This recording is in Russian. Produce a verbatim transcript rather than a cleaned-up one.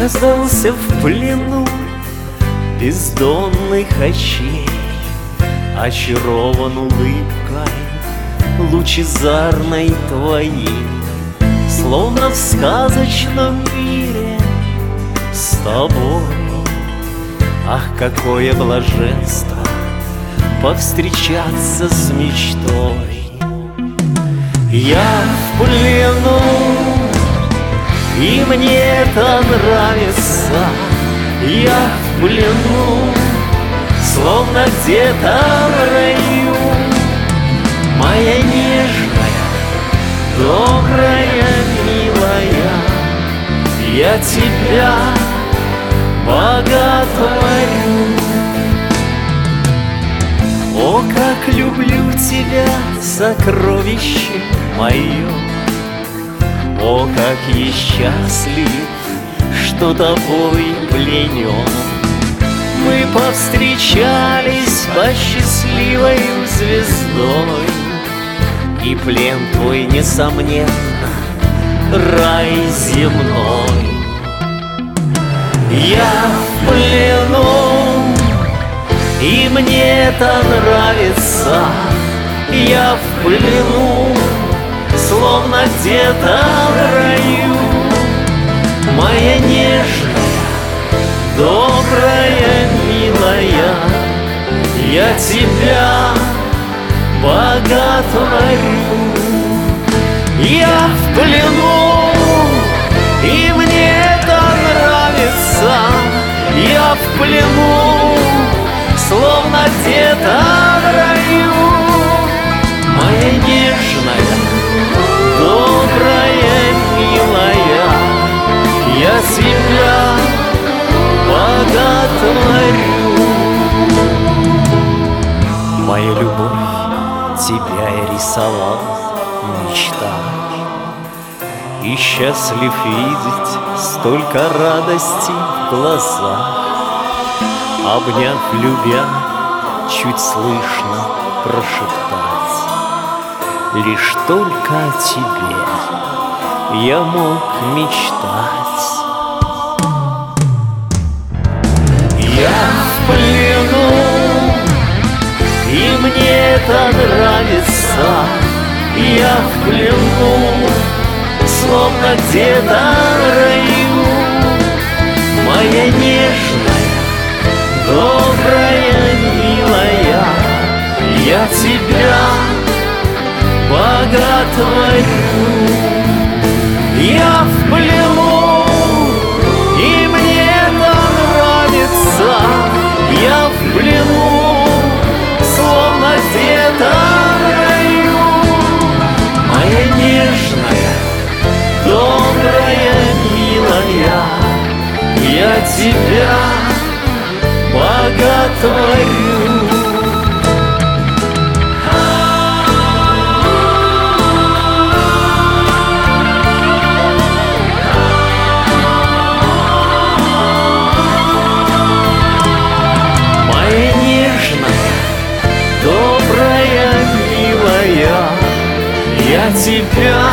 Оказался в плену бездонных очей, очарован улыбкой лучезарной твоей, словно в сказочном мире с тобой. Ах, какое блаженство повстречаться с мечтой. Я в плену, и мне это нравится. Я в плену, словно где-то в раю. Моя нежная, добрая, милая, я тебя боготворю. О, как люблю тебя, сокровище мое! О, как я счастлив, что тобой пленен. Мы повстречались под счастливою звездой, и плен твой, несомненно, рай земной. Я в плену, и мне это нравится. Я в плену, словно где-то в раю. Моя нежная, добрая, милая, я тебя боготворю. Я в плену, и мне это нравится. Я в плену, словно где-то в раю. Моя нежная, добрая, милая, я тебя боготворю. Моя любовь, тебя я рисовал в мечтах, и счастлив видеть столько радости в глазах. Обняв, любя, чуть слышно прошептать: лишь только о тебе я мог мечтать. Я в плену, и мне это нравится. Я в плену, словно где-то в раю. Моя нежная, добрая, милая, я тебя боготворю. Я в плену, и мне это нравится. Я в плену, словно где-то в раю. Моя нежная, добрая, милая, я тебя боготворю. Моя нежная, добрая, милая, я тебя